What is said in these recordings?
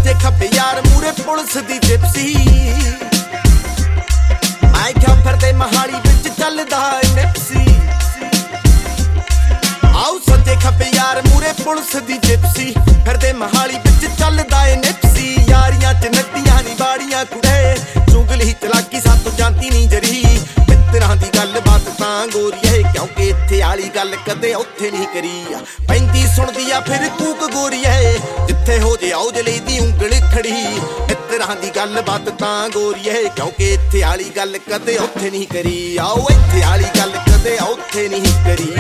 सज्जे खब्बे यार मूरे पुलिस दी जिप्सी मैं क्या फिरदे महाली विच चलदा निप्सी आओ सज्जे खब्बे यार मूरे पुलिस दी जिप्सी फिरदे महाली विच चलदा निप्सी यारियां च नदियां नी बाड़ियां कुड़े चुगली चलाकी सातों जानती नी जरी मित्तरां दी गल बात तां गोरीए क्योंकि इत्थे आली गल कदे उत्थे नहीं करी पैंदी सुणदी आ फिर कूक गोरीए जिथे हो जे औजले दी उंगल खड़ी मित्तरां दी गल बात तां गोरीए क्योंकि इत्थे आली गल कदे उत्थे नहीं करी आओ इत्थे आली गल कदे उत्थे नहीं करी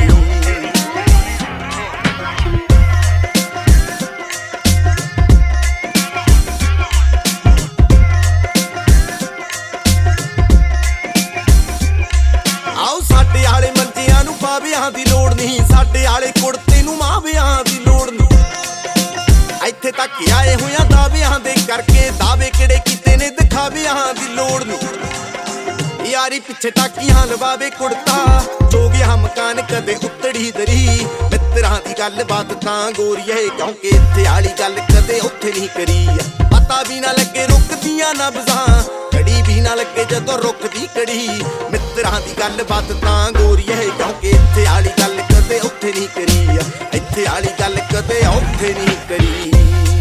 ਮਾਵਿਆਂ ਦੀ ਲੋੜ ਨਹੀਂ ਸਾਡੇ ਆਲੇ ਕੁੜਤੇ ਨੂੰ ਮਾਵਿਆਂ ਦੀ ਲੋੜ ਨਹੀਂ ਇੱਥੇ ਤੱਕ ਆਏ ਹੋਇਆਂ ਦਾਅਵਿਆਂ ਦੇ ਕਰਕੇ ਦਾਅਵੇ ਕਿਹੜੇ ਕੀਤੇ ਨੇ ਦਿਖਾਵਿਆਂ ਦੀ ਲੋੜ ਨਹੀਂ ਯਾਰੀ ਪਿੱਛੇ ਟਾਕੀਆਂ ਲਵਾਵੇ ਕੁੜਤਾ ਜੋ ਗਿਆ ਮਕਾਨ ਕਦੇ ਉੱਤੜੀ ਦਰੀ ਮਿੱਤਰਾਂ ਦੀ ਗੱਲ ਬਾਤ ਤਾਂ ਗੋਰੀਏ ਕਿਉਂਕਿ ਇੱਥੇ ਆਲੀ ਗੱਲ ਕਦੇ ਉੱਥੇ ਨਹੀਂ ਕਰੀ ਪਤਾ ਵੀ ਨਾ ਲੱਗੇ ਰੁਕਦੀਆਂ ਨਬਜ਼ਾਂ ਕੜੀ ਵੀ ਨਾ ਲੱਗੇ ਜਦੋਂ ਰੁਕਦੀ ਕੜੀ ਮਿੱਤਰਾਂ ਦੀ ਗੱਲ ਬਾਤ ਤਾਂ ਗੋਰੀਏ ਕਿਉਂਕਿ ਇੱਥੇ ਆਲੀ ਗੱਲ ਕਦੇ ਉੱਥੇ ਨਹੀਂ ਕਰੀ ਇੱਥੇ ਆਲੀ ਗੱਲ ਕਦੇ ਉੱਥੇ ਨਹੀਂ ਕਰੀ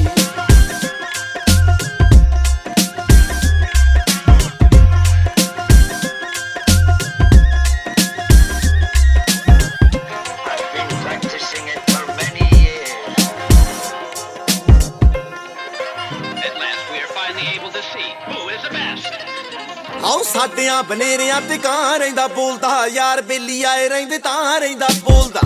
आओ साडियां बनेरियां ते कां रहिंदा बोलदा यार बेली आए रहिंदे तां रहिंदा बोलदा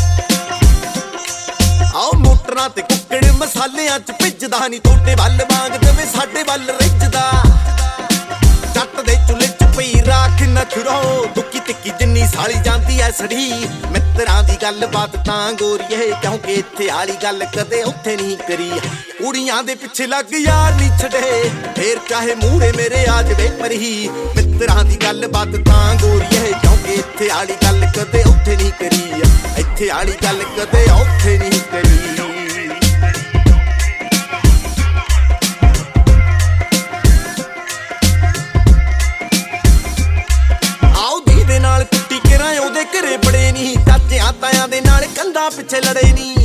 आओ मोटरां ते कुक्कड़ मसालियां च भिजदा नी तोटे वल वांग जवे साडे वल रिझदा जट दे चुल्हे च पई राख नखरो दुक्की तिक्की जिन्नी साली जांदी ऐ सड़ी मित्तरां दी गल बात तां गोरीए क्योंकि इत्थे आली गल कदे उत्थे नहीं करी कुड़ियां दे पिछे लग यार नी छड़े फिर चाहे मूहरे मेरे आ जवे मरी मित्तरां दी गल बात तां गोरीए क्योंकि इत्थे आली गल कदे उत्थे नहीं करी इत्थे आली गल कदे उत्थे नहीं करी ਘਰੇ ਬੜੇ ਨਹੀਂ ਚਾਚਿਆਂ ਤਾਇਆਂ ਦੇ ਨਾਲ ਕੰਧਾਂ ਪਿੱਛੇ ਲੜੇ ਨਹੀਂ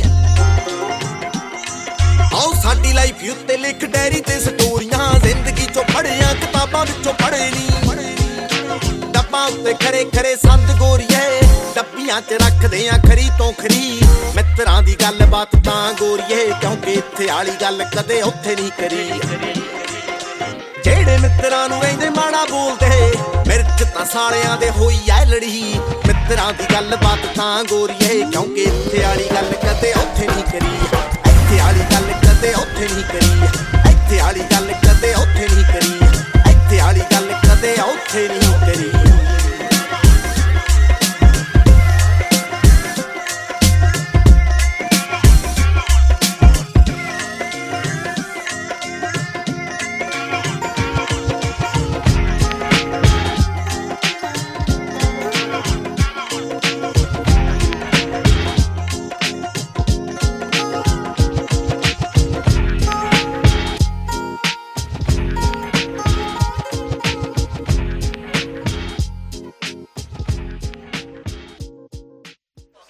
ਆਓ ਸਾਡੀ ਲਾਈਫ ਉੱਤੇ ਲਿਖ ਡੈਰੀ ਤੇ ਸਟੋਰੀਆਂ ਜ਼ਿੰਦਗੀ ਚੋਂ ਪੜ੍ਹਿਆ ਕਿਤਾਬਾਂ ਵਿੱਚੋਂ ਪੜ੍ਹੇ ਨਹੀਂ ਡੱਬਾਂ ਉੱਤੇ ਖਰੇ ਖਰੇ ਸੰਦ ਗੋਰੀਏ ਡੱਬੀਆਂ 'ਚ ਰੱਖਦੇ ਆ ਖਰੀ ਤੋਂ ਖਰੀ ਮਿੱਤਰਾਂ ਦੀ ਗੱਲ ਬਾਤ ਤਾਂ ਗੋਰੀਏ ਕਿਉਂਕਿ ਇੱਥੇ ਆਲੀ ਗੱਲ ਕਦੇ ਉੱਥੇ ਨਹੀਂ ਕਰੀ ਜਿਹੜੇ ਮਿੱਤਰਾਂ ਨੂੰ ਕਹਿੰਦੇ ਮਾੜਾ ਬੋਲਦੇ ਮਿਰਚ ਤਾਂ ਸਾਲਿਆਂ ਦੇ ਹੋਈ ਐ ਲੜੀ ਮਿੱਤਰਾਂ ਦੀ ਗੱਲ ਬਾਤ ਤਾਂ ਗੋਰੀਏ ਕਿਉਂਕਿ ਇੱਥੇ ਆਲੀ ਗੱਲ ਕਦੇ ਉੱਥੇ ਨਹੀਂ ਕਰੀ ਇੱਥੇ ਆਲੀ ਗੱਲ ਕਦੇ ਉੱਥੇ ਨਹੀਂ ਕਰੀ ਇੱਥੇ ਆਲੀ ਗੱਲ ਕਦੇ ਉੱਥੇ ਨਹੀਂ ਕਰੀ ਇੱਥੇ ਆਲੀ ਗੱਲ ਕਦੇ ਉੱਥੇ ਨਹੀਂ